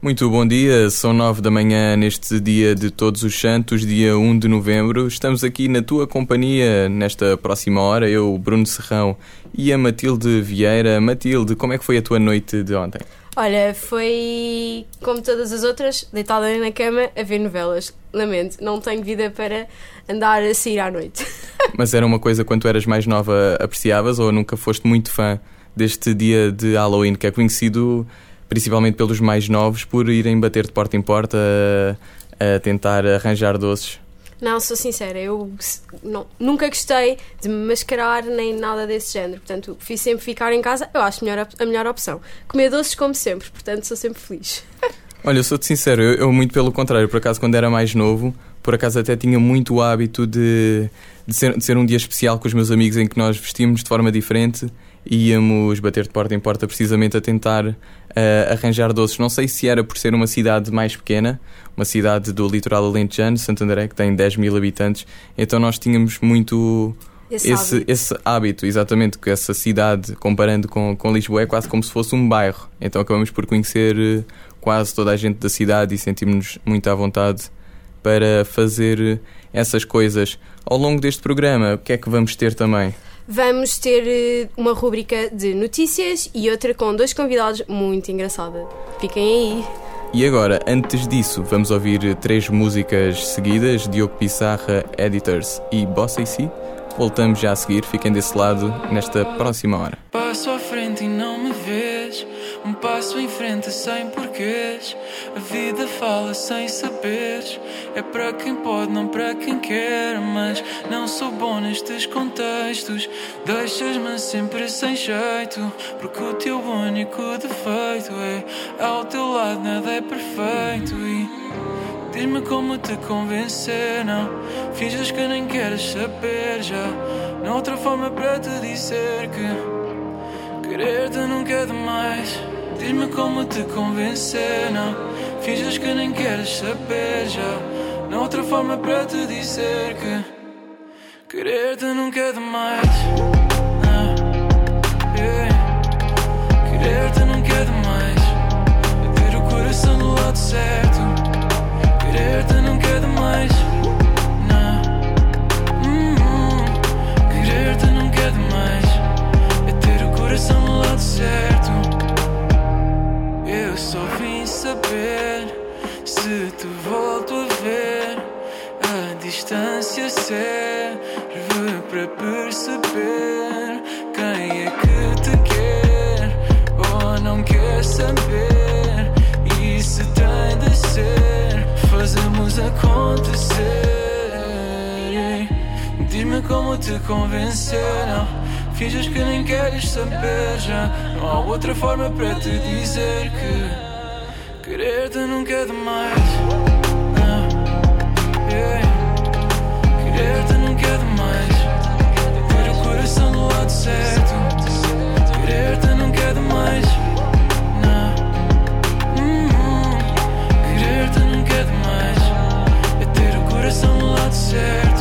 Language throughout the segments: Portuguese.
Muito bom dia, são 9 da manhã neste dia de Todos os Santos, dia 1 de novembro. Estamos aqui na tua companhia nesta próxima hora, eu, Bruno Serrão e a Matilde Vieira. Matilde, como é que foi a tua noite de ontem? Olha, foi como todas as outras, deitada na cama a ver novelas. Lamento, não tenho vida para andar a sair à noite. Mas era uma coisa quando tu eras mais nova apreciavas ou nunca foste muito fã deste dia de Halloween, que é conhecido principalmente pelos mais novos por irem bater de porta em porta a tentar arranjar doces? Não, sou sincera, eu nunca gostei de me mascarar nem nada desse género. Portanto, fiz sempre ficar em casa, eu acho a melhor opção. Comer doces como sempre, portanto sou sempre feliz. Olha, eu sou-te sincero, eu muito pelo contrário. Por acaso, quando era mais novo, por acaso até tinha muito o hábito de ser um dia especial com os meus amigos em que nós vestíamos de forma diferente e íamos bater de porta em porta precisamente a tentar arranjar doces. Não sei se era por ser uma cidade mais pequena, uma cidade do litoral alentejano, Santo André, que tem 10 mil habitantes, então nós tínhamos muito esse hábito, exatamente, que essa cidade, comparando com Lisboa, é quase como se fosse um bairro. Então acabamos por conhecer quase toda a gente da cidade e sentimos-nos muito à vontade para fazer essas coisas. Ao longo deste programa, o que é que vamos ter também? Vamos ter uma rúbrica de notícias e outra com 2 convidados muito engraçada. Fiquem aí. E agora, antes disso, vamos ouvir 3 músicas seguidas, Diogo Pissarra, Editors e Bossa e Si. Voltamos já a seguir, fiquem desse lado nesta próxima hora. Passo à frente e não me vês, um passo em frente sem porquês. A vida fala sem saberes, é para quem pode, não para quem quer. Mas não sou bom nestes contextos, deixas-me sempre sem jeito, porque o teu único defeito é ao teu lado nada é perfeito. E diz-me como te convencer, não finges que nem queres saber. Já não há outra forma para te dizer que querer-te nunca é demais. Diz-me como te convencer, não finges que nem queres saber. Já não há outra forma para te dizer que querer-te nunca é demais. Querer-te nunca é demais, é ter o coração do lado certo. Querer-te nunca é demais. Querer-te nunca é demais, é ter o coração do lado certo. Eu só vim saber se te volto a ver. A distância serve para perceber quem é que te quer ou não quer saber. E se tem de ser, fazemos acontecer. Diz-me como te convencer, não finges que nem queres saber. Já não há outra forma para te dizer que querer-te nunca é demais. Querer-te nunca é demais, ter o coração do lado certo. Querer-te nunca é demais. Querer-te nunca é demais, é ter o coração do lado certo.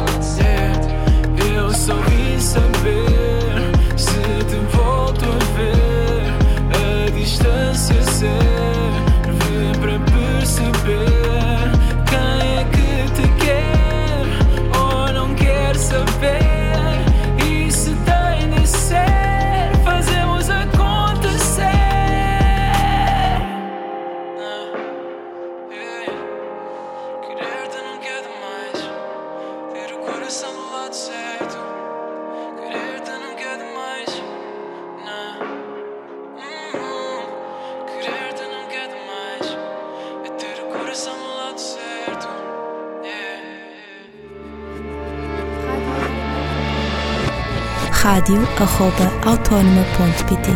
Eu só vim saber se te volto a ver. A distância serve para perceber quem é que te quer ou não quer saber. E se tem de ser, fazemos acontecer. Querer-te nunca é demais, ter o coração do lado certo. Querer-te nunca é demais. Querer-te nunca é demais, é ter o coração do lado certo. radio@autonoma.pt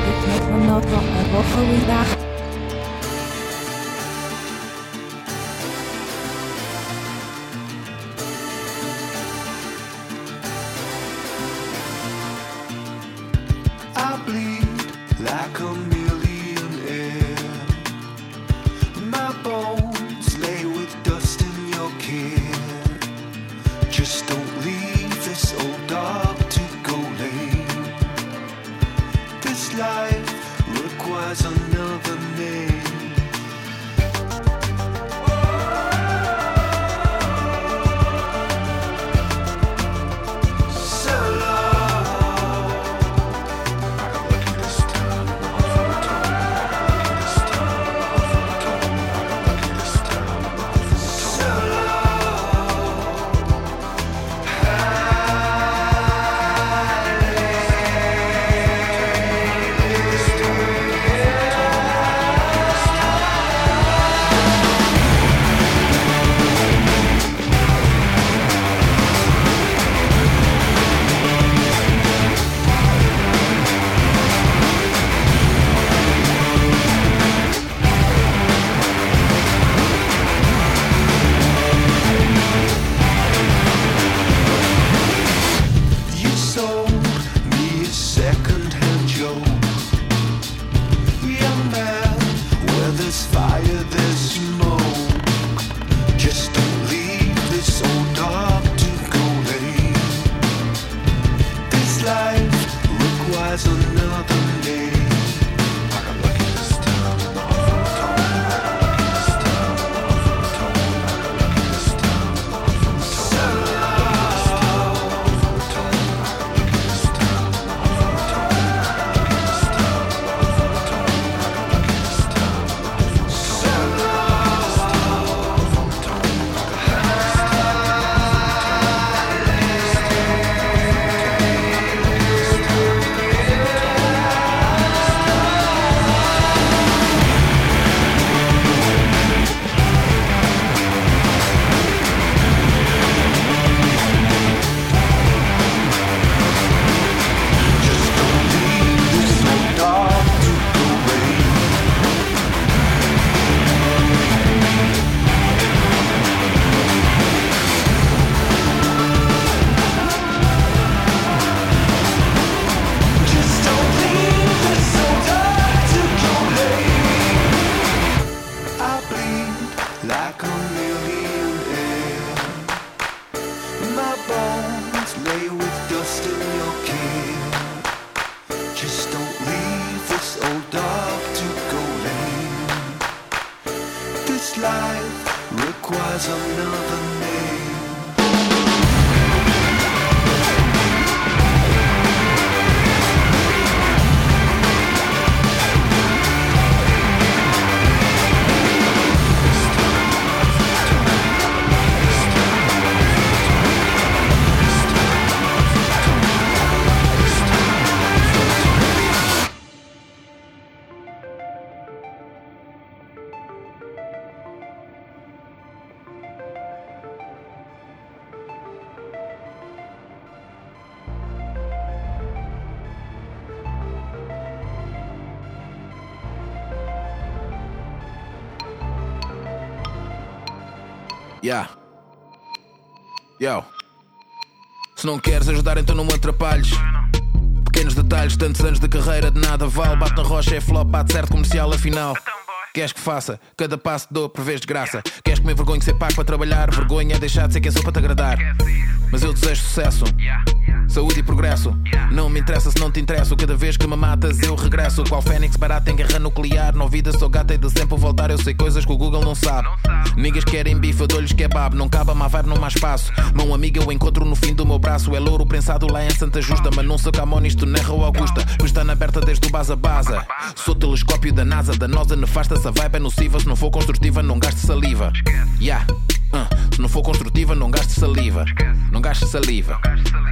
I bleed like a millionaire. My bones lay with dust in your care. Just don't leave this old dog to go lame. This life requires another fire, there's smoke. Just don't leave this old dark to go late. This life requires another name. I got lucky this time, the awful tone. I got lucky this time, the awful tone. I got lucky this time, the awful tone. Like a millionaire, my bones lay with dust in your care. Just don't leave this old dark to go lame. This life requires another name. Yeah. Yo. Se não queres ajudar, então não me atrapalhes. Pequenos detalhes, tantos anos de carreira, de nada vale. Bate na rocha, é flop, bate certo comercial, afinal. Queres que faça? Cada passo dou, prevês desgraça. Queres que me envergonhe de ser pago para trabalhar? Vergonha é deixar de ser quem sou para te agradar. Mas eu desejo sucesso, saúde e progresso. Não me interessa se não te interesso. Cada vez que me matas eu regresso. Qual fênix barato em guerra nuclear. Na vida sou gata e de sempre voltar. Eu sei coisas que o Google não sabe. Niggas querem bife, eu dou-lhes kebab. Não cabe a mavar, não há espaço. Mão amiga eu encontro no fim do meu braço. É louro prensado lá em Santa Justa. Mas não sou Camon, isto na Rua Augusta. Pestana aberta desde o base a base. Sou telescópio da NASA. Danosa, nefasta, essa vibe é nociva. Se não for construtiva não gaste saliva. Yeah. Se não for construtiva não gaste saliva. Não gaste saliva.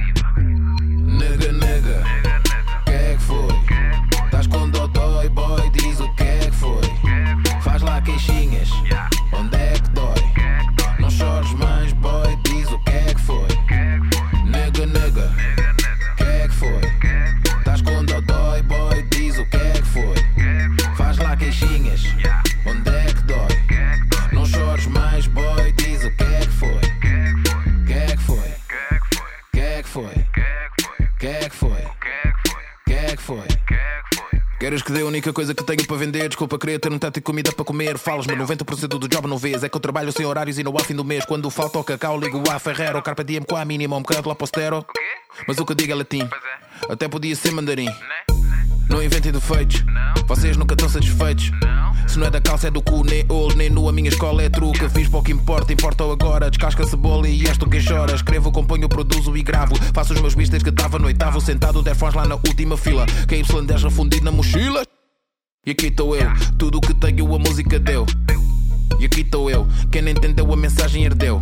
Nega, nega, que é que foi? Estás com dodói, boy, diz o que é que foi? Faz lá queixinhas, onde é que dói? Não chores mais, boy, diz o que é que foi? Nega, nega, que é que foi? Estás com dodói, boy, diz o que é que foi? Faz lá queixinhas, onde é que dói? Não chores mais, boy, diz o que é que foi? Que é que foi? Que é que foi? Que é que foi? Que é que foi? Queres que dê a única coisa que tenho para vender? Desculpa, queria ter um teto e comida para comer. Falas-me 90% do job não vês. É que eu trabalho sem horários e não há fim do mês. Quando falta o cacau ligo a Ferrero. Carpe diem com a mínima, um bocado lá postero. Mas o que eu digo é latim. Até podia ser mandarim. Não inventem defeitos. Vocês nunca estão satisfeitos. Se não é da calça é do cu, nem old, nem nu. A minha escola é truque. Fiz pouco importa, importa agora. Descasca a cebola e és tu quem chora. Escrevo, componho, produzo e gravo. Faço os meus beats desde que estava no oitavo. Sentado 10 fãs lá na última fila. KY10 refundido na mochila. E aqui estou eu, tudo o que tenho a música deu. E aqui estou eu, quem não entendeu a mensagem herdeu.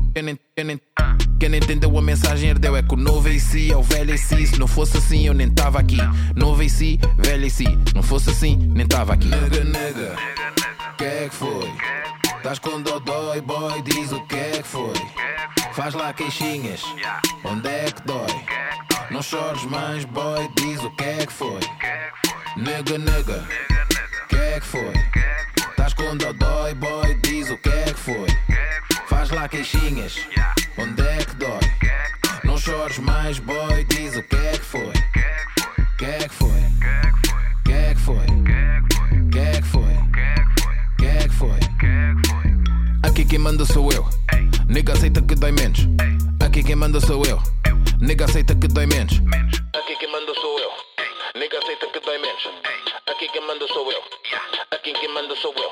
Quem não entendeu a mensagem herdeu. É que o novo AC é o velho AC. Se não fosse assim eu nem tava aqui. Novo AC, velho AC. Não fosse assim, nem tava aqui. Nega, nega, que é que foi? Estás com dodói, boy, diz o que é que foi? Faz lá queixinhas, onde é que dói? Não chores mais, boy, diz o que é que foi? Nega, nega, que é que foi? Estás com dodói, boy, diz o que é que foi? Faz lá queixinhas, onde é que dói? Não chores mais, boy, diz o que é que foi? Que é que foi? Que é que foi? Que é que foi? Que é quem manda sou eu. Nega aceita que dói menos. Aqui quem manda sou eu. Nega aceita que dói menos. Aqui quem manda sou eu. Nega aceita que dói menos. Aqui quem manda sou eu. Aqui quem manda sou eu.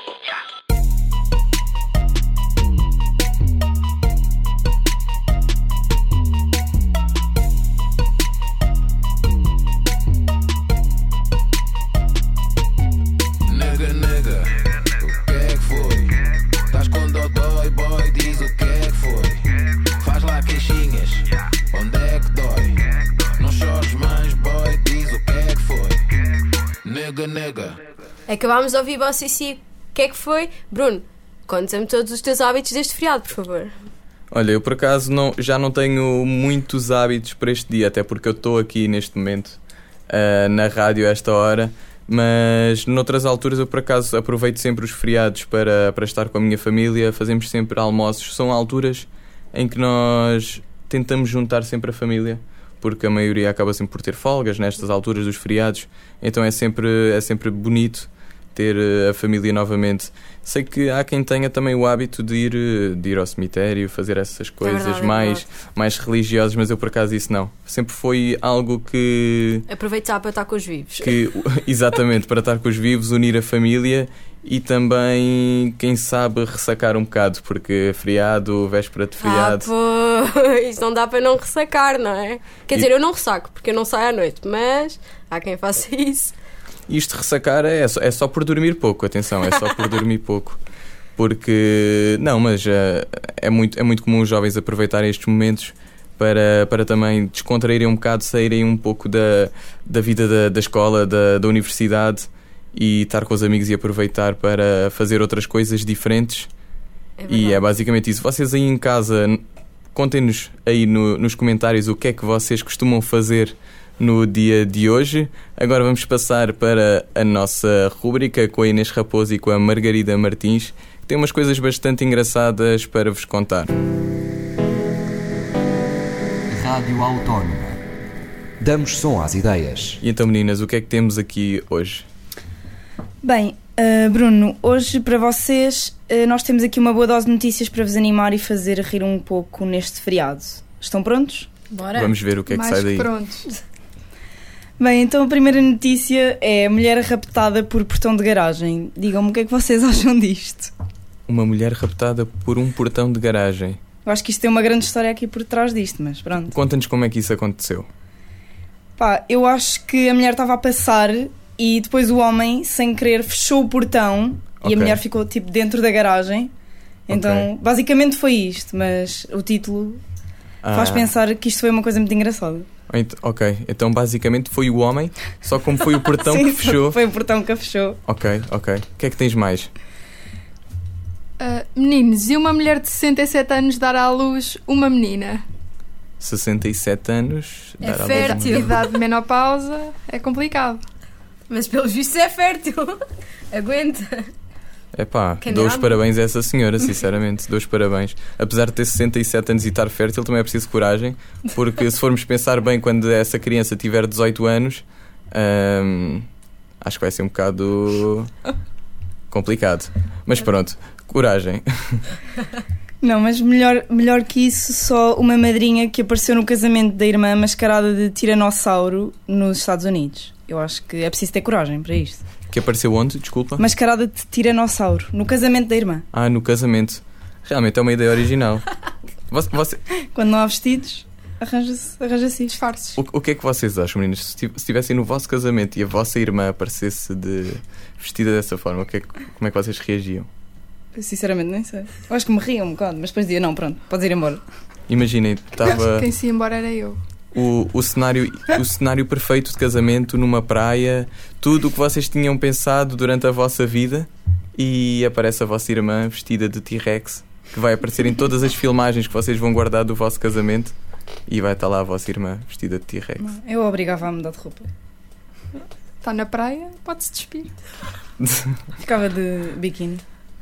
Nega, nega, o que é que foi? Estás com dói, boy, diz o que é que foi? Faz lá queixinhas, onde é que dói? Não chores mais, boy, diz o que é que foi? Nega, nega. Acabámos de ouvir Boss CC. O que é que foi? Bruno, conta-me todos os teus hábitos deste feriado, por favor. Olha, eu por acaso já não tenho muitos hábitos para este dia, até porque eu estou aqui neste momento na rádio a esta hora, mas noutras alturas eu por acaso aproveito sempre os feriados para estar com a minha família, fazemos sempre almoços, são alturas em que nós tentamos juntar sempre a família, porque a maioria acaba sempre por ter folgas nestas alturas dos feriados, então é sempre bonito ter a família novamente. Sei que há quem tenha também o hábito de ir ao cemitério, fazer essas coisas mais religiosas, mas eu por acaso isso não. Sempre foi algo que... Aproveitar para estar com os vivos. Exatamente, para estar com os vivos, unir a família e também, quem sabe, ressacar um bocado, porque feriado, véspera de feriado... Pois, não dá para não ressacar, não é? Quer dizer, eu não ressaco, porque eu não saio à noite, mas há quem faça isso. Isto de ressacar é só por dormir pouco, atenção, é só por dormir pouco. Porque, não, mas é muito comum os jovens aproveitarem estes momentos para também descontraírem um bocado, saírem um pouco da vida da escola, da universidade e estar com os amigos e aproveitar para fazer outras coisas diferentes. E é basicamente isso. Vocês aí em casa, contem-nos aí nos comentários o que é que vocês costumam fazer no dia de hoje. Agora vamos passar para a nossa rúbrica com a Inês Raposo e com a Margarida Martins, que tem umas coisas bastante engraçadas para vos contar. Rádio Autónoma. Damos som às ideias. E então, meninas, o que é que temos aqui hoje? Bem, Bruno, hoje para vocês nós temos aqui uma boa dose de notícias para vos animar e fazer rir um pouco neste feriado. Estão prontos? Bora. Vamos ver o que é que sai daí. Prontos. Bem, então a primeira notícia é a mulher raptada por portão de garagem. Digam-me o que é que vocês acham disto. Uma mulher raptada por um portão de garagem. Eu acho que isto tem uma grande história aqui por trás disto, mas pronto. Conta-nos como é que isso aconteceu. Pá, eu acho que a mulher estava a passar e depois o homem, sem querer, fechou o portão e a mulher ficou tipo dentro da garagem. Então, basicamente foi isto, mas o título faz pensar que isto foi uma coisa muito engraçada. Ok, então basicamente foi o homem, só como foi o portão que fechou. Foi o portão que a fechou. Ok. O que é que tens mais? Meninos, e uma mulher de 67 anos dar à luz uma menina? 67 anos, É fértil, idade de menopausa, é complicado. Mas pelos vistos é fértil. Aguenta. Epá, dou os parabéns a essa senhora, sinceramente, dou os parabéns. Apesar de ter 67 anos e estar fértil, também é preciso coragem, porque se formos pensar bem, quando essa criança tiver 18 anos, acho que vai ser um bocado complicado. Mas pronto, coragem. Não, mas melhor que isso, só uma madrinha que apareceu no casamento da irmã mascarada de tiranossauro nos Estados Unidos. Eu acho que é preciso ter coragem para isto. Que apareceu onde? Desculpa. Mascarada de tiranossauro, no casamento da irmã. Ah, no casamento. Realmente é uma ideia original. Quando não há vestidos, arranja-se disfarces. O que é que vocês acham, meninas? Se estivessem no vosso casamento e a vossa irmã aparecesse vestida dessa forma, como é que vocês reagiam? Sinceramente nem sei. Eu acho que me riam um bocado, mas depois dizia, não, pronto, podes ir embora. Imaginem, estava... Quem se ia embora era eu. O cenário perfeito de casamento numa praia, tudo o que vocês tinham pensado durante a vossa vida, e aparece a vossa irmã vestida de T-Rex, que vai aparecer em todas as filmagens que vocês vão guardar do vosso casamento, e vai estar lá a vossa irmã vestida de T-Rex. Eu obrigava a mudar de roupa. Está na praia, pode-se despir. Ficava de biquíni.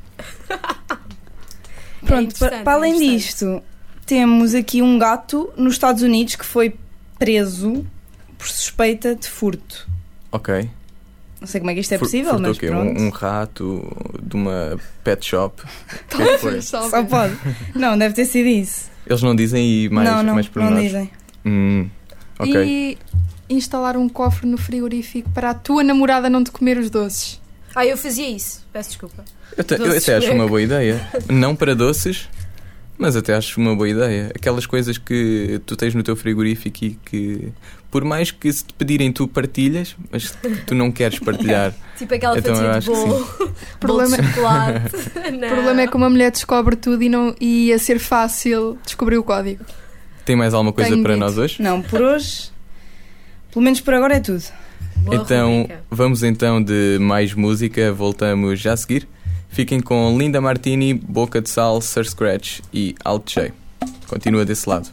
Pronto, para além disto, temos aqui um gato nos Estados Unidos que foi preso por suspeita de furto. Ok. Não sei como é que isto é possível, Furtou mas o quê? pronto. Um rato de uma pet shop? O que é que foi? Só pode. Não, deve ter sido isso. Eles não dizem e mais não pormenores? dizem. Ok. E instalar um cofre no frigorífico para a tua namorada não te comer os doces. Eu fazia isso. Peço desculpa. Eu Doces até acho Mac. uma boa ideia. Não para doces, mas até acho uma boa ideia. Aquelas coisas que tu tens no teu frigorífico e que, por mais que se te pedirem, tu partilhas, mas tu não queres partilhar. Tipo aquela Então, eu fatia de acho que bolo. Bolo de chocolate. O problema é que uma mulher descobre tudo e ia ser fácil descobrir o código. Tem mais alguma coisa Tenho para medo. nós hoje? Não, por hoje, pelo menos por agora é tudo. Boa Então, rubrica. vamos então de mais música, voltamos já a seguir. Fiquem com Linda Martini, Boca de Sal, Sir Scratch e Alt J. Continua desse lado.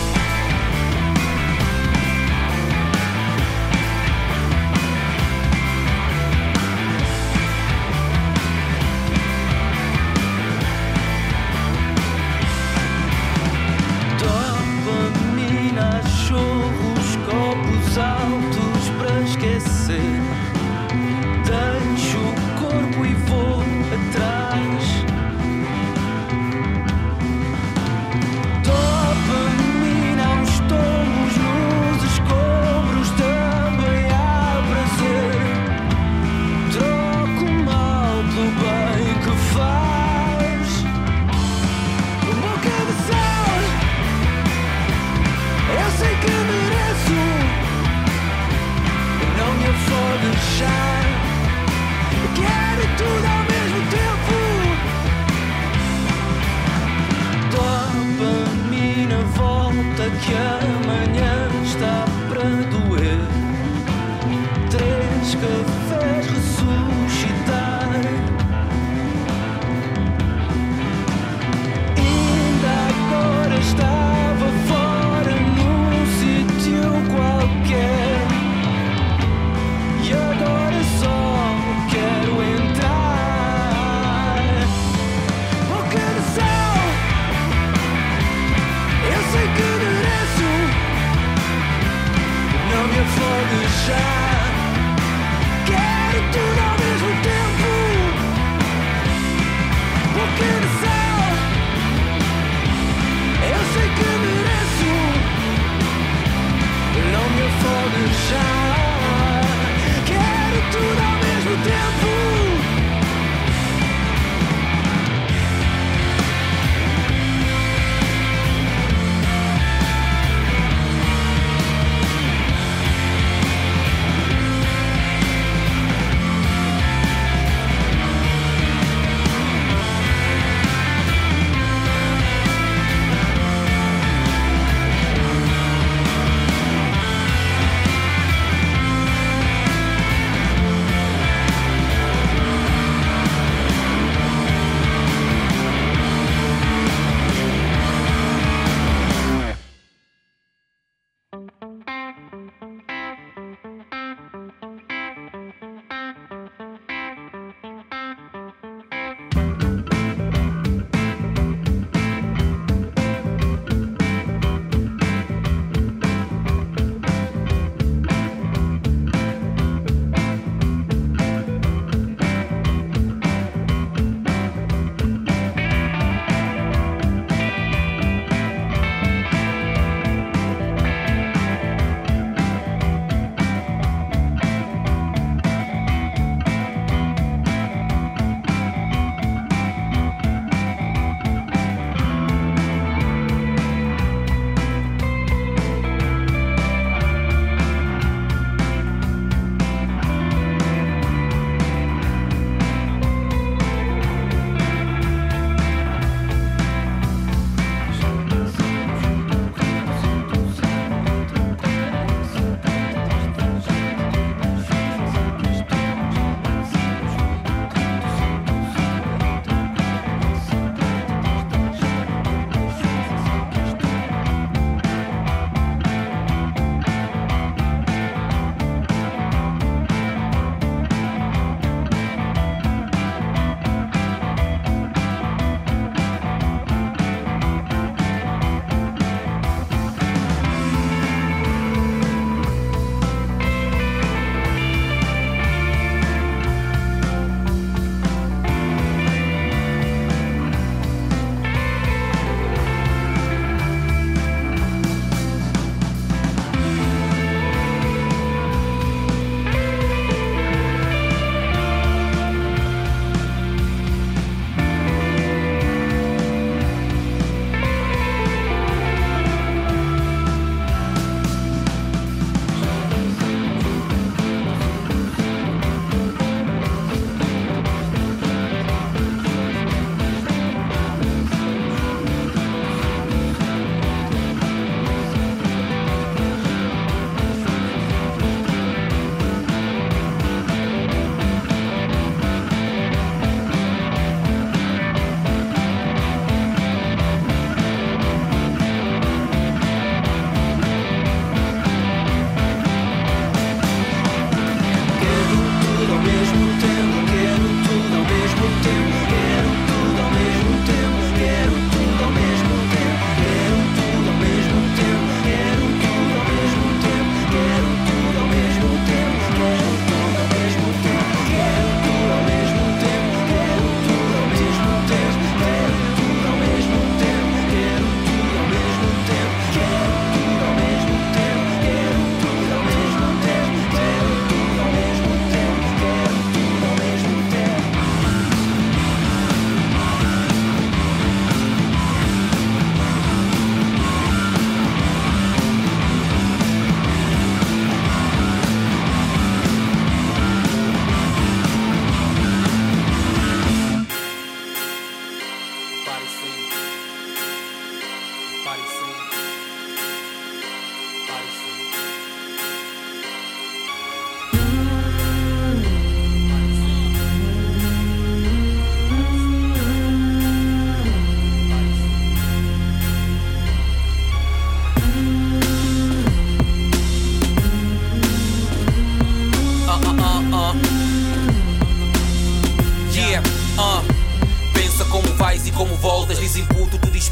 Dopamina, chorros, copos altos para esquecer. Deixo o corpo e vou atrás. Dopamina, uns tombos nos escombros, também há prazer. Troco o mal pelo bem que faz. Boca de sal, eu sei que mereço. Não me afogues já. Quero tudo ao mesmo tempo. Dopamina, volta que amanhã está para doer. 3 cafés, ressuscitar. Ainda agora estava fora num sítio qualquer. E agora só quero entrar. Boca de sal, eu sei que mereço. Não me afogues já. Quero tudo ao mesmo tempo. Boca de sal, eu sei que mereço. Não me afogues já. Quero tudo ao mesmo tempo.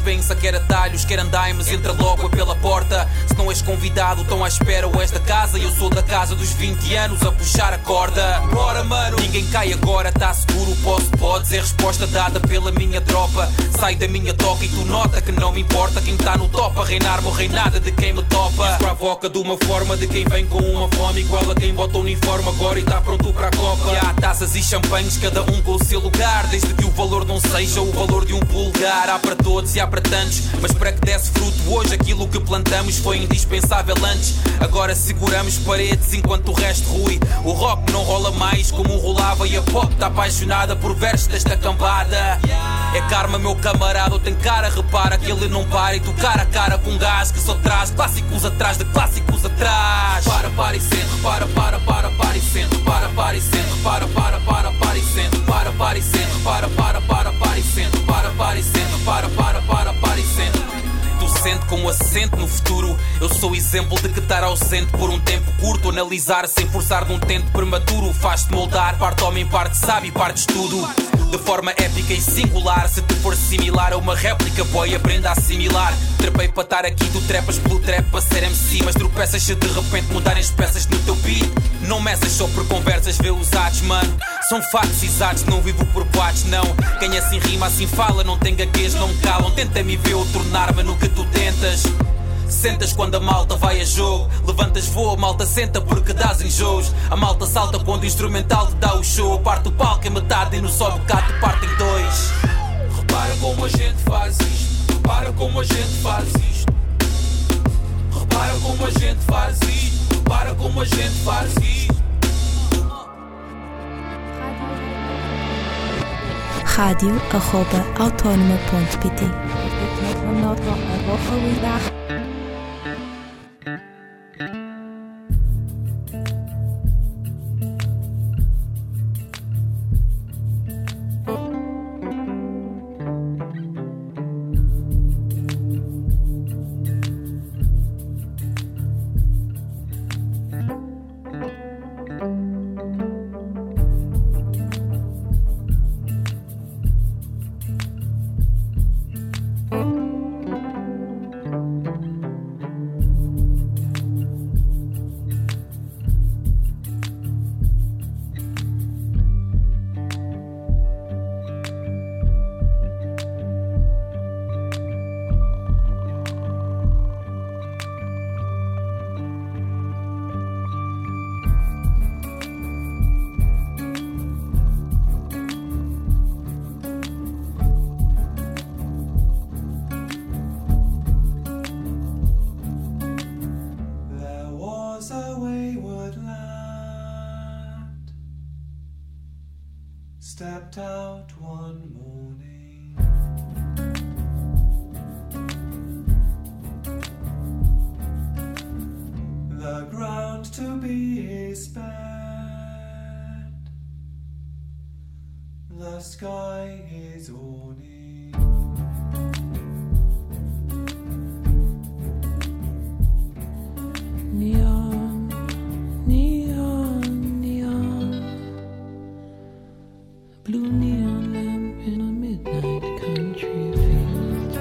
pensa, quer atalhos, quer andaimes, entra logo é pela porta. Se não és convidado, estão à espera ou és da casa. Eu sou da casa dos 20 anos a puxar a corda. Bora mano, ninguém cai agora, tá seguro, podes. É resposta dada pela minha tropa. Sai da minha toca e tu nota que não me importa quem tá no top a reinar, morrei nada de quem me topa. Isso provoca de uma forma de quem vem com uma fome igual a quem bota o uniforme agora e tá pronto para a copa. E há taças e champanhes, cada um com o seu lugar, desde que o valor não seja o valor de um pulgar. Há para todos e há para tantos, mas para que desse fruto hoje aquilo que plantamos foi indispensável antes. Agora seguramos paredes enquanto o resto rui. O rock não rola mais como rolava e a pop tá apaixonada por versos desta cambada. É karma meu camarada, ou tem cara, repara que ele não para e tu cara a cara com um gás que só traz clássicos atrás de clássicos atrás. Para e sente, para e sente, para e sente, para e sente, para e sente, para e sente, para e sente, para e sente. Tu sente como assente no futuro. Eu sou exemplo de que estar ausente por um tempo curto, analisar sem forçar de um tento prematuro, faz-te moldar, parte homem, parte sábio, parte estudo. De forma épica e singular, se te for similar a uma réplica, boy, aprenda a assimilar. Trepei para estar aqui, tu trepas pelo trap para ser MC, mas tropeças se de repente mudarem as peças no teu beat. Não meças só por conversas, vê os atos, mano. São factos exatos, não vivo por boatos, não. Quem assim rima, assim fala, não tem gaguez, não me calam. Tenta-me ver ou tornar-me no que tu tentas. Sentas quando a malta vai a jogo, levantas voa, a malta senta porque dás enjoos. A malta salta quando o instrumental te dá o show. Parte o palco em metade e no só bocado te parte em dois. Repara como a gente faz isto, repara como a gente faz isto. Repara como a gente faz isto, repara como a gente faz isto. radio@autonoma.pt. Stepped out one morning, the ground to be his bed, the sky his awning. Neon, neon, neon, blue neon lamp in a midnight country field.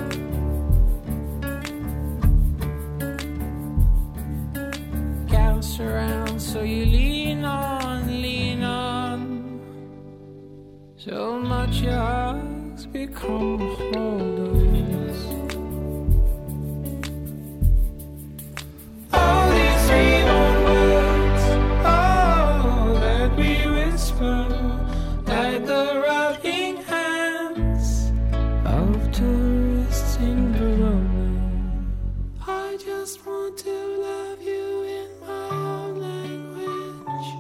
Counts around, so you lean on, lean on. So much your heart's become a holders. All these reborn words, oh, that we whisper, like the rocking hands of tourists in Verona. I just want to love you in my own language.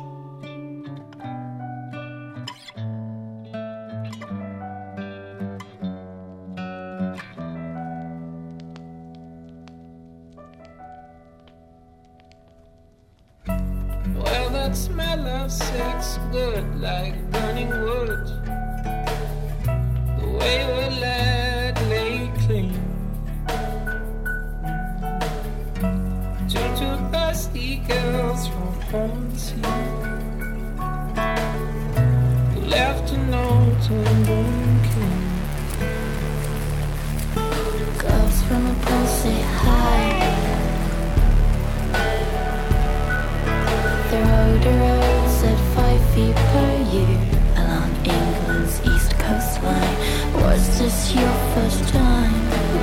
Well, that smell of sex good like burning wood. The wayward lad lay clean. Two thirsty girls from home to see, who left a note on Born King. Is this your first time?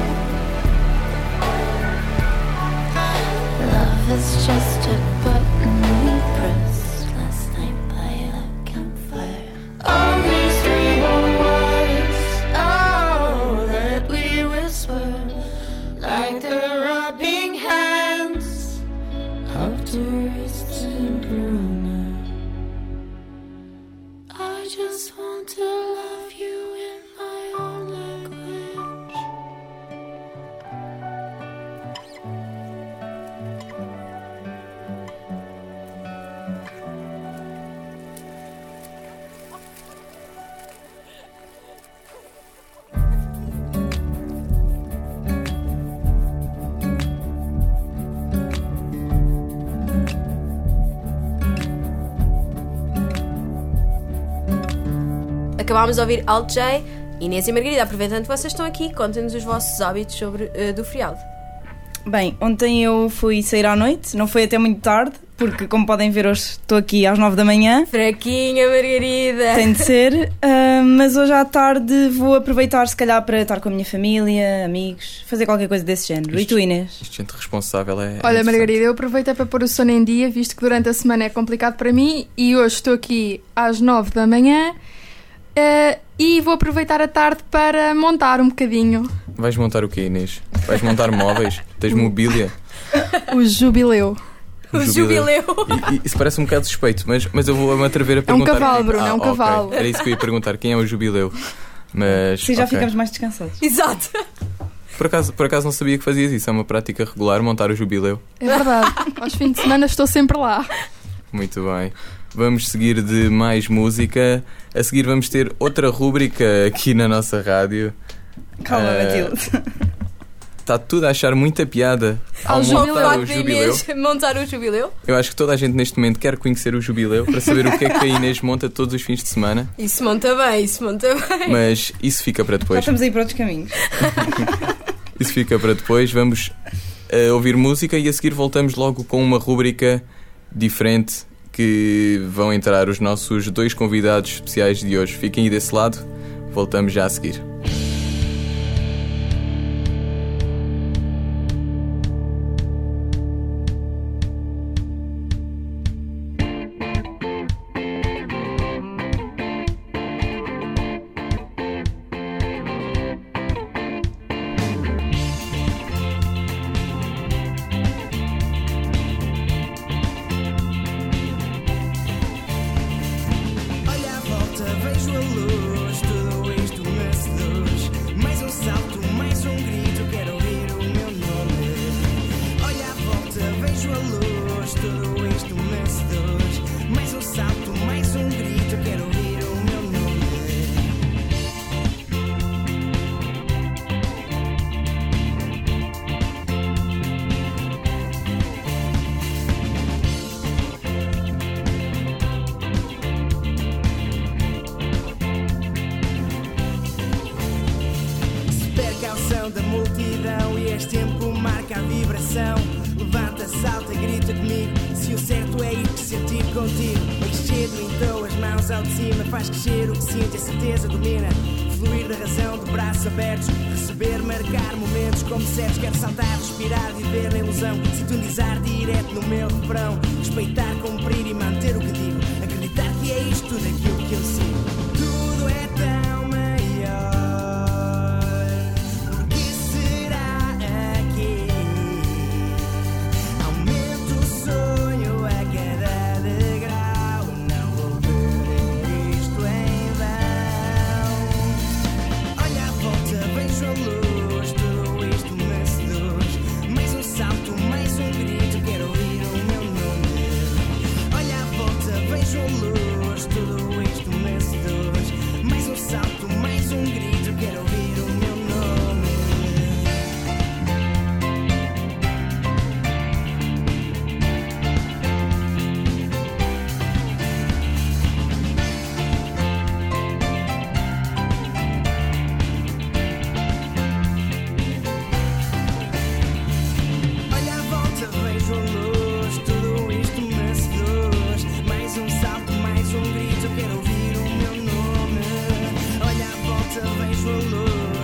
Love is just a button we press last night by a campfire. All these little words, oh, that we whisper, like the rubbing hands of tourists in Brunei. I just want to love you in my own language. Acabámos de ouvir Alt J, Inês e Margarida. Aproveitando que vocês estão aqui, contem-nos os vossos hábitos sobre do feriado. Bem, ontem eu fui sair à noite, não foi até muito tarde, porque como podem ver hoje estou aqui às 9 da manhã. Fraquinha, Margarida! Tem de ser, mas hoje à tarde vou aproveitar se calhar para estar com a minha família, amigos, fazer qualquer coisa desse género. E tu, Inês? Isto gente responsável é... Olha, Margarida, eu aproveitei para pôr o sono em dia, visto que durante a semana é complicado para mim e hoje estou aqui às 9 da manhã. E vou aproveitar a tarde para montar um bocadinho. Vais montar o quê, Inês? Vais montar móveis? Tens mobília? O jubileu. O jubileu. Isso parece um bocado suspeito, mas eu vou-me atrever a perguntar. É um cavalo, Bruno, é um cavalo. Era isso que eu ia perguntar, quem é o jubileu? Mas, sim, já ficamos mais descansados. Exato. Por acaso não sabia que fazias isso, é uma prática regular, montar o jubileu. É verdade, aos fins de semana estou sempre lá. Muito bem. Vamos seguir de mais música. A seguir vamos ter outra rúbrica aqui na nossa rádio. Calma, Matilde. Está tudo a achar muita piada ao montar o jubileu. Montar o jubileu. Eu acho que toda a gente neste momento quer conhecer o jubileu para saber o que é que a Inês monta todos os fins de semana. Isso monta bem. Mas isso fica para depois. Já estamos aí para outros caminhos. Isso fica para depois. Vamos ouvir música e a seguir voltamos logo com uma rúbrica diferente que vão entrar os nossos 2 convidados especiais de hoje. Fiquem aí desse lado, voltamos já a seguir. Da multidão e este tempo marca a vibração. Levanta, salta, grita comigo. Se o certo é ir sentir contigo. Encher então as mãos ao de cima. Faz crescer o que sinto, a certeza domina. Fluir da razão de braços abertos. Receber, marcar momentos como certos. Quero saltar, respirar, viver na ilusão. Sintonizar direto no meu refrão. Respeitar, cumprir e manter o que digo. Acreditar que é isto daquilo que eu sigo. Tudo é tão maior. Vejo a luz.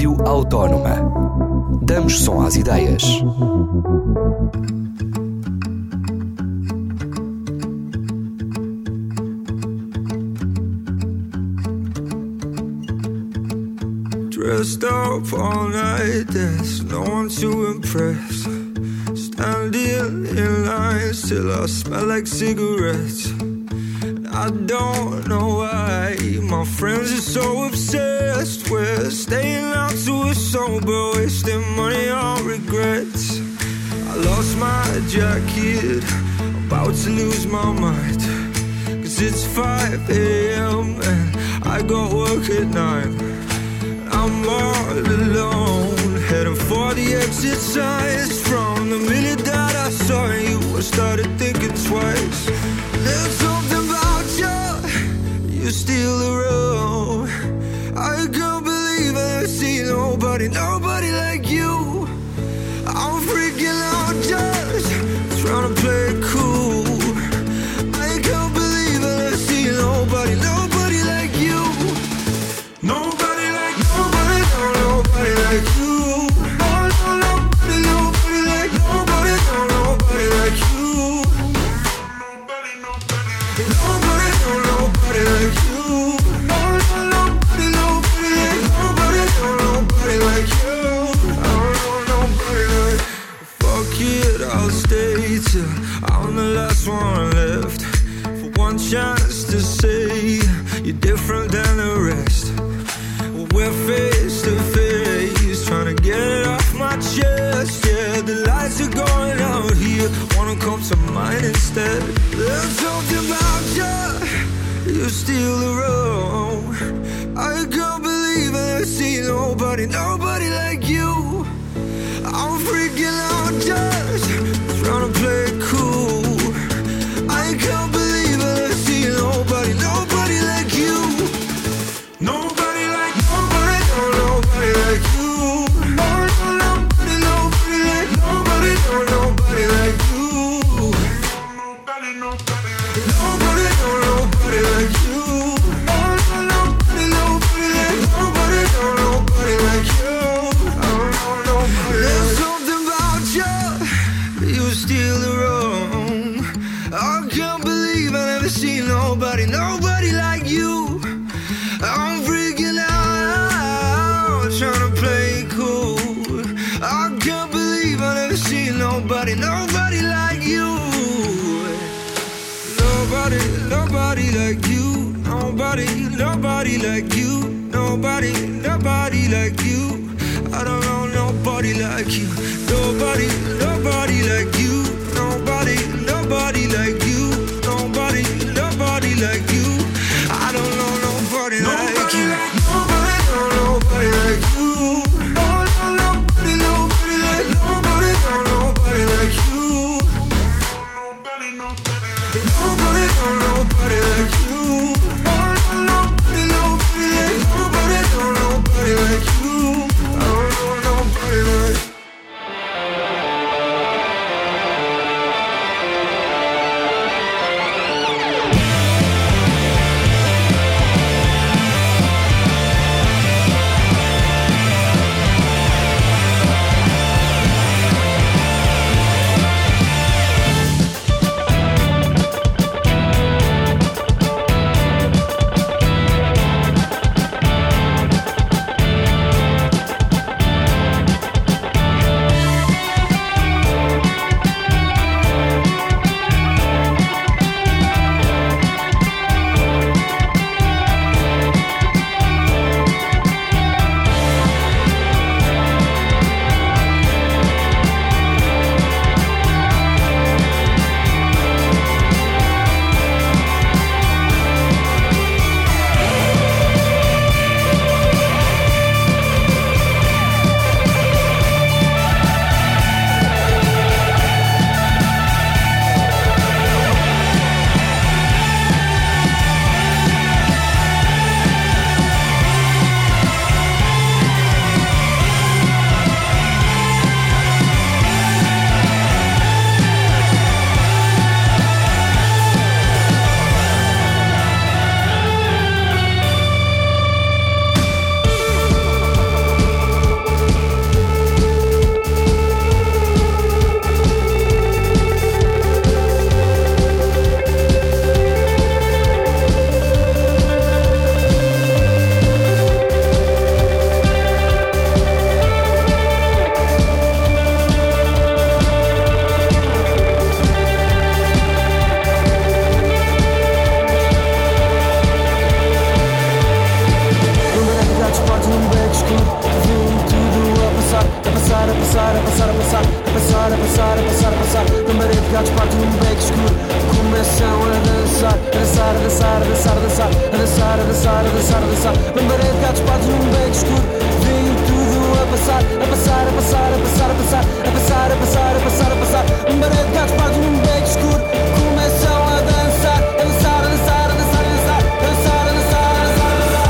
Rádio Autónoma. Damos som às ideias. Dressed up all night, there's no one to impress. Standing in lines till I smell like cigarettes. And I don't know why my friends are so obsessed with staying out till we're sober, wasting money on regrets. I lost my jacket, about to lose my mind, 'cause it's 5 a.m. and I got work at 9. I'm all alone, heading for the exit signs. From the minute that I saw you, I started thinking twice. There's something about you, you steal the road. I can't believe I see nobody like you. I'm freaking out just trying to play it cool. I can't believe I see nobody like you. Nobody like you. Nobody like you. Nobody like nobody, nobody like you. Nobody like you. Nobody like you. I don't know nobody like. Fuck it, I'll stay till I'm the last one left. For one chance to say you're different than the rest. We're face to face, trying to get it off my chest. Yeah, the lights are going out here, wanna come to mine instead. There's something about you, you steal the road. I can't believe I see nobody like you. I'm freaking out just trying to play it cool. I can't believe I see nobody like you. Nobody like nobody like you. Nobody like nobody like you. Nobody like you. Nobody like you. I don't know nobody. There's something about you, you steal the road. I can't believe I never seen nobody like you. I'm freaking out, trying to play it cool. I can't believe I never seen nobody like you. Nobody like you. Nobody like you. Nobody like you. I don't know nobody like you. Nobody like you. Nobody like you. Nobody like you. I don't know nobody like you. Nobody like you. Nobody like nobody like you. Nobody like you. Nobody like you. I don't know nobody like. a passar, a passar, a passar, a passar, a passar, a passar, a passar. Lambaré de gatos parte num beco escuro. Começam a dançar, a dançar, a dançar, a dançar, a dançar, a dançar, a dançar, a dançar, a dançar. Lambaré de gatos parte num beco escuro. Vem tudo a passar, a passar, a passar, a passar, a passar, a passar, a passar, a passar, a passar. Lambaré de gatos parte num beco escuro. Começam a dançar, a dançar, a dançar, a dançar, a dançar, a dançar, a dançar, a dançar, a dançar.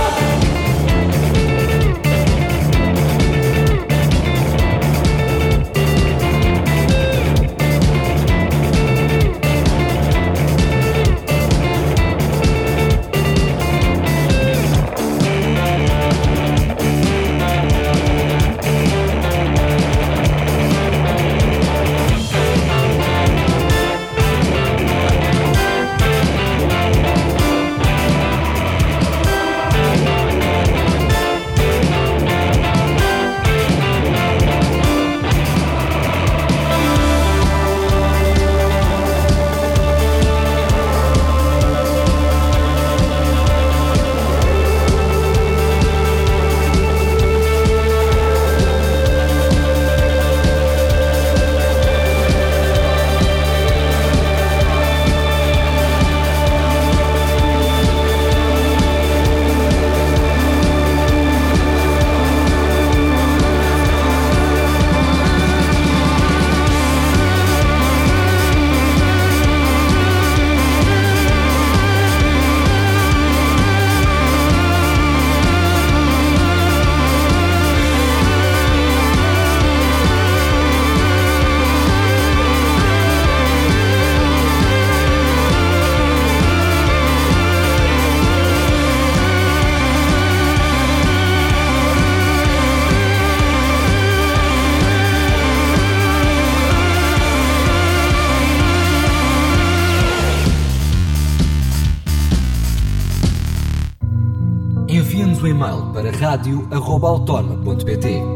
Envie-nos um e-mail para radio@autorma.pt.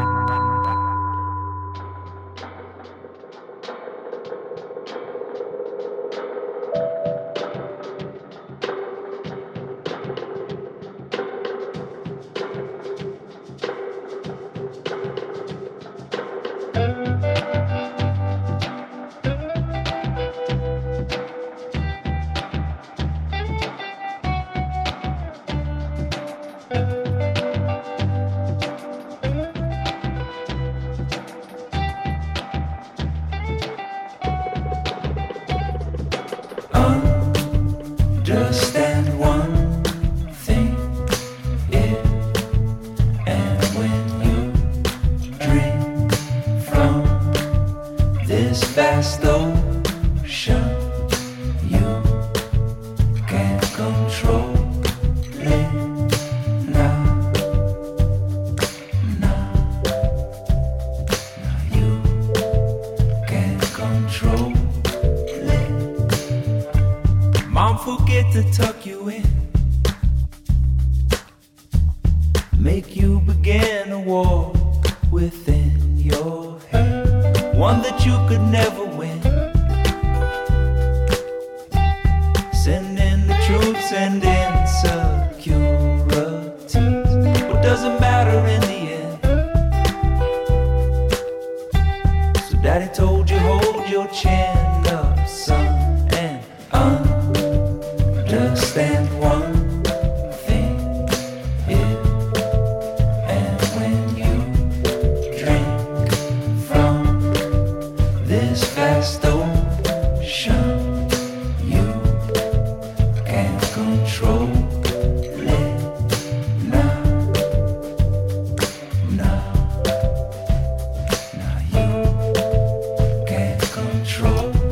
Understand one thing, if and when you drink from this vast ocean, you can't control it now. You can't control it. Mom forget to tuck you in, make you begin to walk within your head, one that you could never win. Send in the truth, send insecurities. What doesn't matter in the end? So daddy told you hold your chin up, son, and understand one thing, if and when you drink from this vast ocean, you can't control it now. You can't control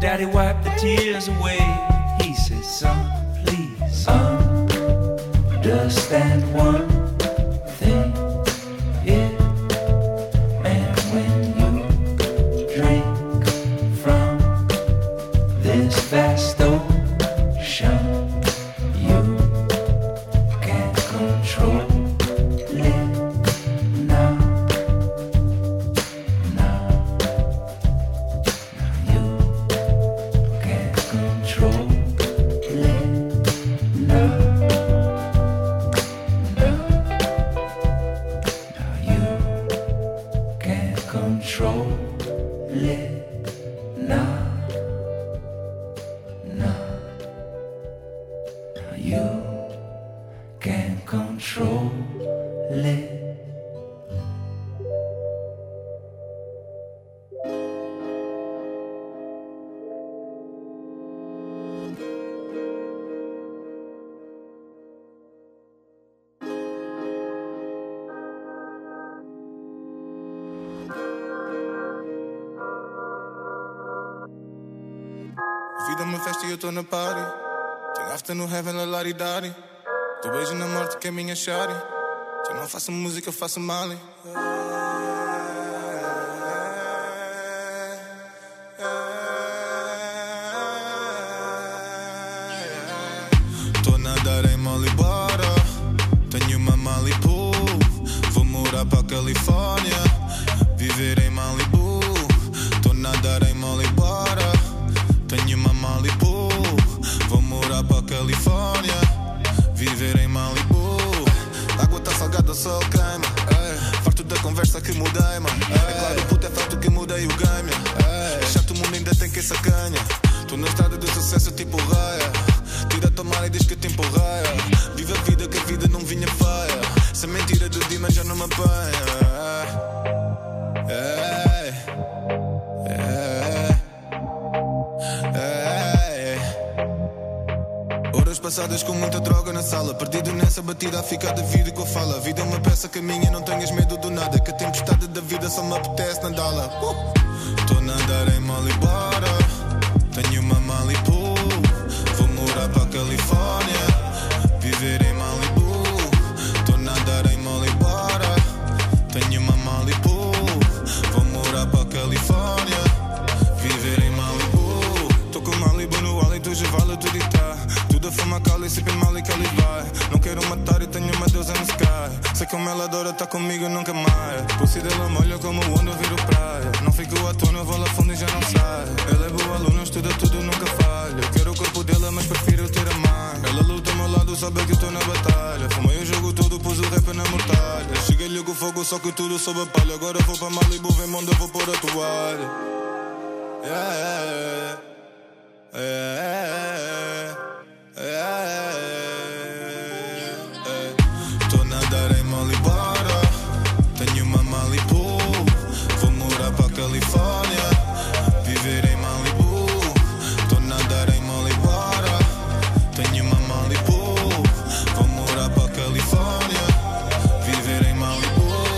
Daddy wiped the tears away. He said, son, please understand one thing. It and when you drink from this vast ocean, you can't control it now. You can't control it now. You can't control it now. You can't control it. Vida é uma festa e eu tô na party. Tenho after no heaven, la laridade. Tu beijo na morte que é minha shari. Se eu não faço música, eu faço mali. Tô a nadar em Malibara. Tenho uma Malibu. Vou morar pra Califórnia. Viver em Malibu. Tô a nadar em Malibara. Tenho uma Malibu. Vou morar pra Califórnia. Viver em Malibu. A água tá salgada, o sol queima. Farto da conversa que mudei, mano. É claro, puto, é fato que mudei o game. É chato, o mundo ainda tem quem sacanha. Tô na estrada do sucesso tipo raia. Tira a tomar e diz que te empurraia. Vive a vida que a vida não vinha feia. Se a mentira do demon já não me apanha. Horas passadas com muita droga na sala. Perdido nessa batida a ficar da vida com a fala. A vida é uma peça que a minha, não tenhas medo do nada. Que a tempestade da vida só me apetece nadá-la. Tô a nadar em Malibara. Tenho uma Malibu. Vou morar pra Califórnia. Viver em Malibu. Tô a nadar em Malibara. Tenho uma Malibu. Vou morar pra Califórnia. Viver em Malibu. Tô com Malibu no hálito, já vale tudo e tá. Tudo a fama cala e sempre mal e que ele vai. Não quero matar e tenho uma deusa no sky. Sei que o meladora tá comigo nunca mais. Pussy dela molha como onda viro praia. Não fico à toa, vou lá fundo e já não sai. Ela é boa aluna, estuda tudo, nunca falha. Eu quero o corpo dela, mas prefiro ter a mãe. Ela luta ao meu lado, sabe que eu tô na batalha. Fumei o jogo todo, pus o rap na mortalha. Cheguei-lhe com fogo, só que tudo sob a palha. Agora vou pra Malibu, vem onda, vou pôr a toalha. Tô a nadar em Malibara. Tenho uma Malibu. Vou morar pra Califórnia. Viver em Malibu. Tô a nadar em Malibara. Tenho uma Malibu. Vou morar pra Califórnia. Viver em Malibu.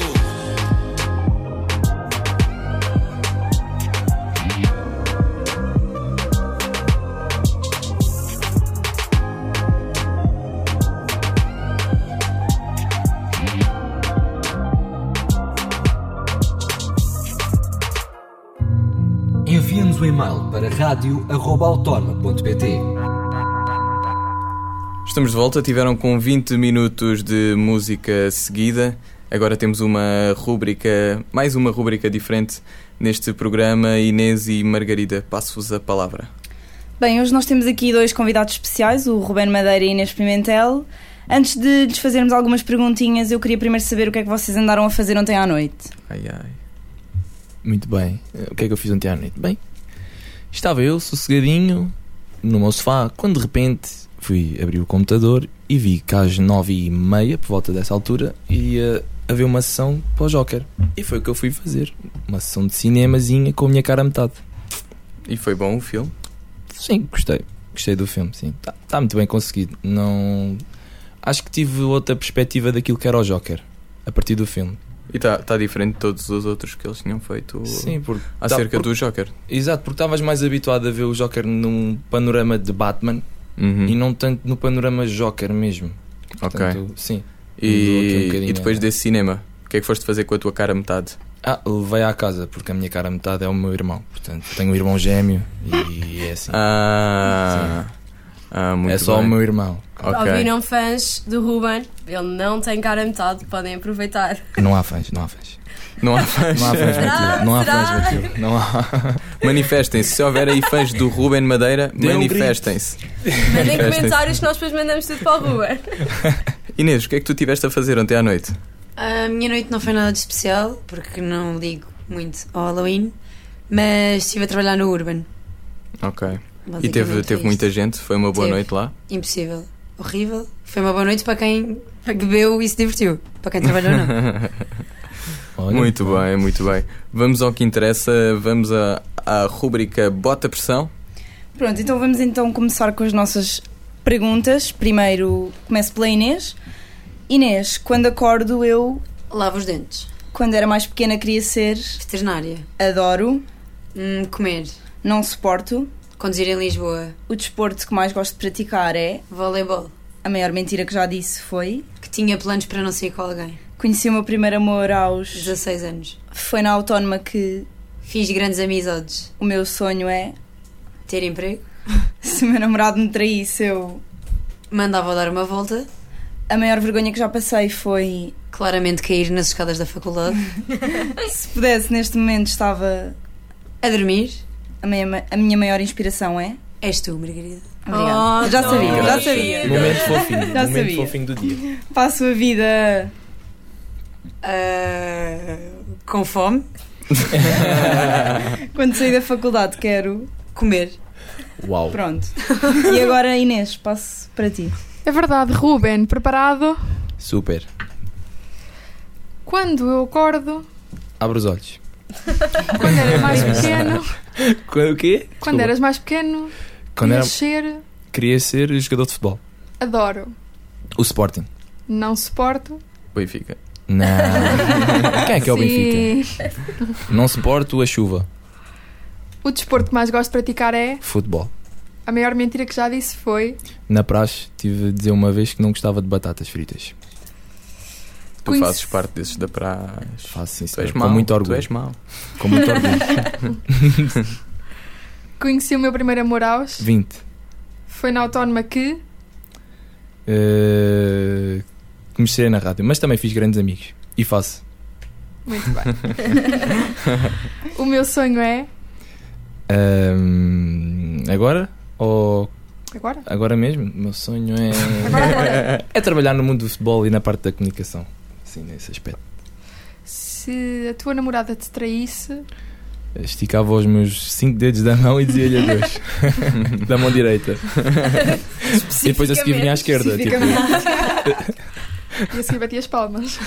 Envie-nos um e-mail para radio@autorma.pt. Estamos de volta, tiveram com 20 minutos de música seguida. Agora temos uma rúbrica, mais uma rúbrica diferente neste programa. Inês e Margarida, passo-vos a palavra. Bem, hoje nós temos aqui dois convidados especiais, o Ruben Madeira e Inês Pimentel. Antes de lhes fazermos algumas perguntinhas, eu queria primeiro saber o que é que vocês andaram a fazer ontem à noite. Muito bem. O que é que eu fiz ontem à noite? Bem, estava eu sossegadinho no meu sofá, quando de repente fui abrir o computador e vi que às 9h30, por volta dessa altura, ia haver uma sessão para o Joker. E foi o que eu fui fazer. Uma sessão de cinemazinha com a minha cara a metade. E foi bom o filme? Sim, gostei. Gostei do filme, sim. Está muito bem conseguido. Não... Acho que tive outra perspectiva daquilo que era o Joker a partir do filme. E está diferente de todos os outros que eles tinham feito. Sim, porque acerca do Joker. Exato, porque estavas mais habituado a ver o Joker num panorama de Batman e não tanto no panorama Joker mesmo. Portanto, sim. E depois desse cinema, o que é que foste fazer com a tua cara metade? Levei à casa, porque a minha cara metade é o meu irmão. Portanto, tenho um irmão gêmeo e é assim. Muito é só bem. o meu irmão. Okay. Ouviram fãs do Ruben? Ele não tem cara metade, podem aproveitar. Não há fãs. Não há fãs. Matilde. Não há. Manifestem-se. Se houver aí fãs do Ruben Madeira, manifestem-se. Mandem comentários que nós depois mandamos tudo para o Ruben. Inês, o que é que tu tiveste a fazer ontem à noite? A minha noite não foi nada de especial, porque não ligo muito ao Halloween, mas estive a trabalhar no Urban. Ok. E teve muita gente? Foi uma boa noite lá? Impossível. Horrível. Foi uma boa noite para quem bebeu e se divertiu. Para quem trabalhou, não. Muito bem. Vamos ao que interessa. Vamos à rúbrica Bota Pressão. Pronto, então vamos começar com as nossas perguntas. Primeiro começo pela Inês. Inês, quando acordo eu... Lavo os dentes. Quando era mais pequena queria ser... Veterinária. Adoro. Comer. Não suporto. Conduzir em Lisboa. O desporto que mais gosto de praticar é... Voleibol. A maior mentira que já disse foi... Que tinha planos para não sair com alguém. Conheci o meu primeiro amor aos... 16 anos. Foi na Autónoma que... Fiz grandes amizades. O meu sonho é... Ter emprego. Se o meu namorado me traísse, eu... Mandava dar uma volta. A maior vergonha que já passei foi... Claramente cair nas escadas da faculdade. Se pudesse, neste momento estava... A dormir. A minha maior inspiração é... És tu, Margarida. Obrigada. Já sabia. Momento fofinho. Já Momento sabia. fofinho do dia. Passo a vida... Com fome. Quando sair da faculdade quero... Comer. Uau. Pronto. E agora, Inês, passo para ti. É verdade, Ruben, preparado? Super. Quando eu acordo... Abre os olhos. Quando eras mais pequeno... O quê? Quando eras mais pequeno... Queria ser jogador de futebol. Adoro. O Sporting. Não suporto... Benfica. Não. Quem é que é o Sim. Benfica? Não suporto a chuva. O desporto que mais gosto de praticar é... Futebol. A maior mentira que já disse foi... Na praxe tive de dizer uma vez que não gostava de batatas fritas. Tu fazes parte desses da praxe. Faço sim, senhor. Com muito orgulho. Tu és mau. Com muito orgulho. Conheci o meu primeiro amor aos... 20. Foi na Autónoma que... Comecei na rádio, mas também fiz grandes amigos. E faço. Muito bem. O meu sonho é... Agora? Ou... Agora? Agora mesmo? O meu sonho é... Agora. É trabalhar no mundo do futebol e na parte da comunicação. Assim, nesse aspecto. Se a tua namorada te traísse... Esticava os meus 5 dedos da mão e dizia-lhe adeus. Da mão direita. E depois a seguir vinha à esquerda. Tipo... E a seguir batia as palmas.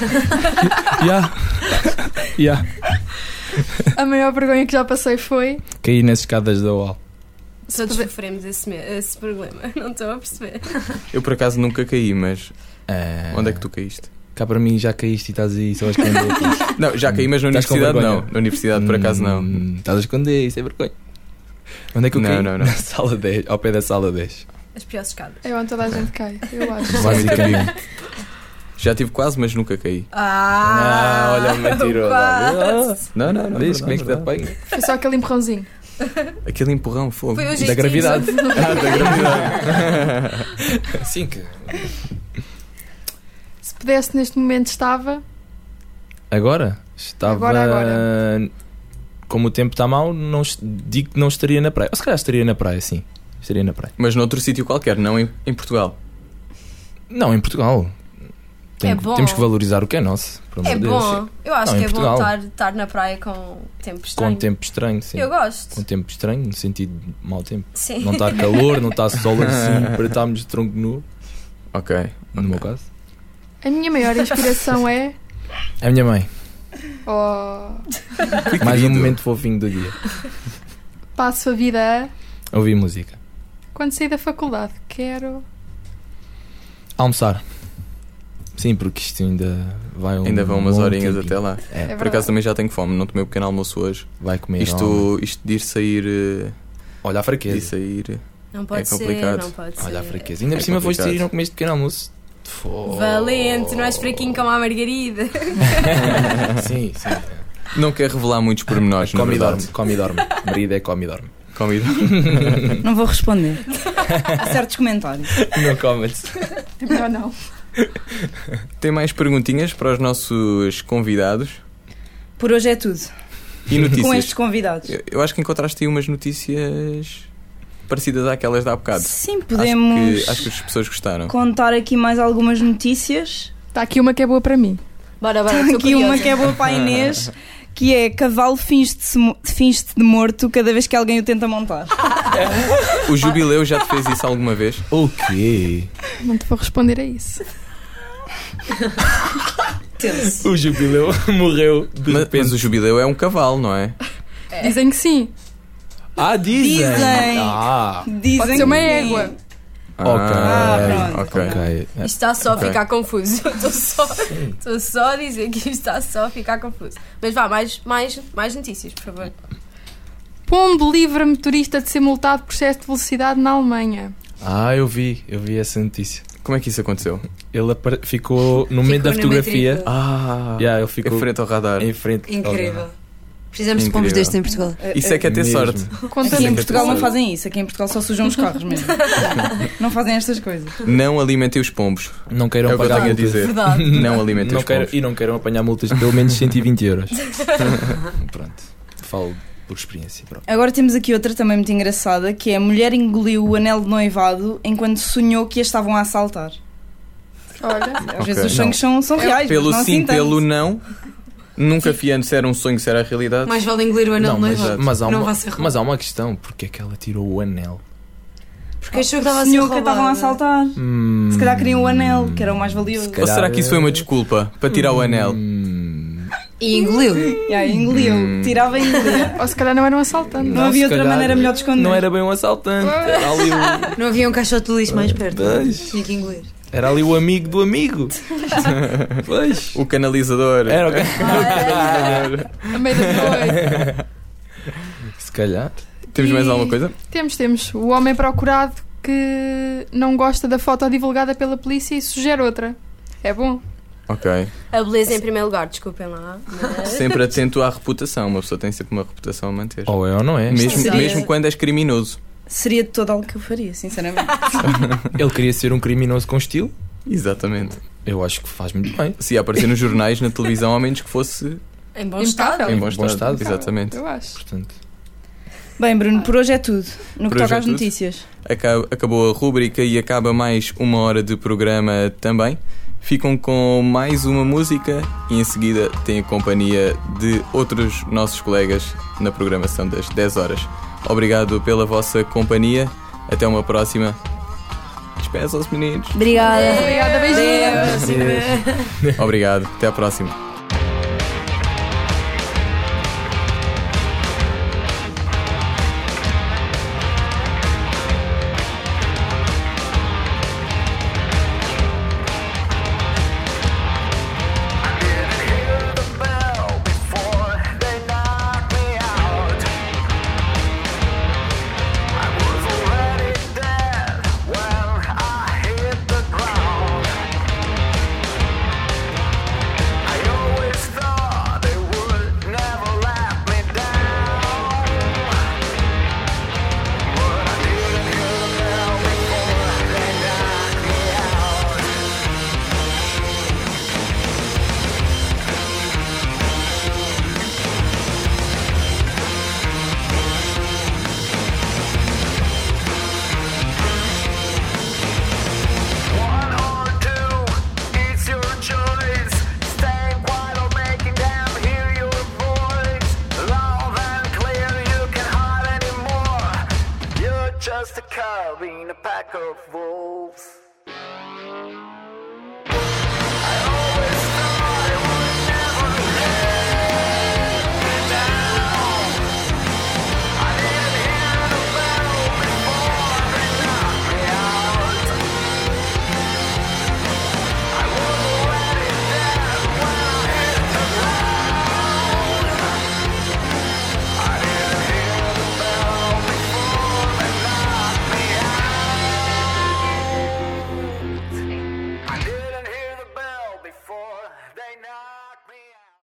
Yeah. A maior vergonha que já passei foi... Caí nas escadas da UAL. Todos sofremos esse problema. Não estou a perceber. Eu por acaso nunca caí, mas... Onde é que tu caíste? Cá para mim já caíste e estás aí só a esconder. Não, já caí, mas na universidade não. Na universidade por acaso não. Estás a esconder, isso é vergonha. Onde é que eu caí? Não. Na sala 10, ao pé da sala 10. As piores escadas. É onde toda a gente cai, eu acho. Basicamente. Já tive quase, mas nunca caí. Olha o mentiroso. Não. Vês como é que te apanha? Foi só aquele empurrãozinho. Aquele empurrão, fogo. Foi hoje Da gravidade. Da gravidade. Sim que... Se pudesse neste momento estava... Agora? Estava... Agora. Como o tempo está mau, não digo que não estaria na praia. Ou se calhar estaria na praia, sim. Estaria na praia. Mas noutro sítio qualquer, não em Portugal. Não, em Portugal. É bom. Temos que valorizar o que é nosso. Por amor É de Deus. bom. Eu acho Não, que em é bom Portugal. estar na praia com tempo estranho. Com tempo estranho, sim. Eu gosto. Com tempo estranho, no sentido de mau tempo. Sim. Não está calor, não está sol assim, para estarmos de tronco nu. Ok. No meu caso. A minha maior inspiração é... A minha mãe. Mais um momento fofinho do dia. Passo a vida a... Ouvir música. Quando saí da faculdade, quero... Almoçar. Sim, porque isto ainda vai Ainda vão umas bom horinhas tempinho. até lá. É. Por acaso também já tenho fome, não tomei o pequeno almoço hoje. Vai comer. Isto de ir sair. Olha a fraqueza. De sair. Não pode é complicado. ser, não pode ser. Olha a fraqueza. Ainda por cima foste sair e não comeste pequeno almoço. Valente, não és fraquinho como a Margarida. Sim. Não quer revelar muitos pormenores, na Come e verdade. dorme, come e dorme. Marida é come e dorme. Come e dorme. Não vou responder a certos comentários. Não comes. Melhor não. Tem mais perguntinhas para os nossos convidados? Por hoje é tudo. E notícias? Com estes convidados. Eu acho que encontraste aí umas notícias parecidas àquelas de há bocado. Sim, podemos Acho que as pessoas gostaram. contar aqui mais algumas notícias. Está aqui uma que é boa para mim. Bora, Está estou aqui curiosa. uma que é boa para a Inês, que é cavalo finge-se de morto cada vez que alguém o tenta montar. O Jubileu já te fez isso alguma vez? O quê? Não te vou responder a isso. O Jubileu morreu de repente. Mas o Jubileu é um cavalo, não é? Dizem que sim. Dizem. Dizem Pode ser uma que sim. égua. Ok. Isto está só a Ok. ficar confuso. Estou só a dizer que isto está só a ficar confuso. Mas vá, mais notícias, por favor. Pombo livra motorista de ser multado por excesso de velocidade na Alemanha. Eu vi essa notícia. Como é que isso aconteceu? Ele ficou no momento da na fotografia. matrícula. Ele ficou Em frente ao radar. em frente. Incrível. Precisamos de pombos Incrível. destes em Portugal. Isso é que é ter Mesmo. sorte. Aqui em Portugal não fazem isso. Aqui em Portugal só sujam os carros mesmo. Não fazem estas coisas. Não alimentem os pombos. Não queiram É o que eu pagar tenho a multas. dizer. Verdade. Não alimentem os pombos. E não queiram apanhar multas de pelo menos 120 euros. Pronto. Falo por experiência. Pronto. Agora temos aqui outra também muito engraçada, que é a mulher engoliu o anel de noivado enquanto sonhou que a estavam a assaltar. Olha. Às vezes Ok. os sonhos são reais. Pelo mas não sim, assim tanto. pelo não. Nunca fiando se era um sonho, se era a realidade. Mais vale engolir o anel Não, de noivado. mas Não vai ser mas há uma questão. Porque é que ela tirou o anel? Porque achou que estava a ser Sonhou que a estavam a roubada. assaltar. Se calhar queriam o anel, que era o mais valioso. Ou será que isso foi uma desculpa para tirar o anel? E engoliu. Engoliu. Tirava e engolia. Ou se calhar não era um assaltante. Não havia outra maneira melhor de esconder. Não era bem um assaltante. Era ali Não havia um caixote de lixo mais perto. Pois. Tinha que engolir. Era ali o amigo do amigo. Pois. O canalizador. Era o canalizador. A meio da noite. Se calhar. Temos mais alguma coisa? Temos. O homem procurado que não gosta da foto divulgada pela polícia e sugere outra. É bom. Ok. A beleza em primeiro lugar, desculpem lá. Mas... Sempre atento à reputação. Uma pessoa tem sempre uma reputação a manter. Ou é ou não é. Mesmo quando és criminoso. Seria de todo algo que eu faria, sinceramente. Ele queria ser um criminoso com estilo. Exatamente. Eu acho que faz muito bem. Se ia aparecer nos jornais, na televisão, ao menos que fosse Em bom estado. em bom estado. Exatamente. Eu acho. Portanto, Bem, Bruno, por hoje é tudo. No Por que hoje toca é às tudo. notícias. Acabou a rúbrica e acaba mais uma hora de programa também. Ficam com mais uma música e em seguida têm a companhia de outros nossos colegas na programação das 10 horas. Obrigado pela vossa companhia. Até uma próxima. Despeçam-se, meninos. Obrigada. Obrigada, beijinhos. Obrigado. Até à próxima. Just a cub in a pack of wolves.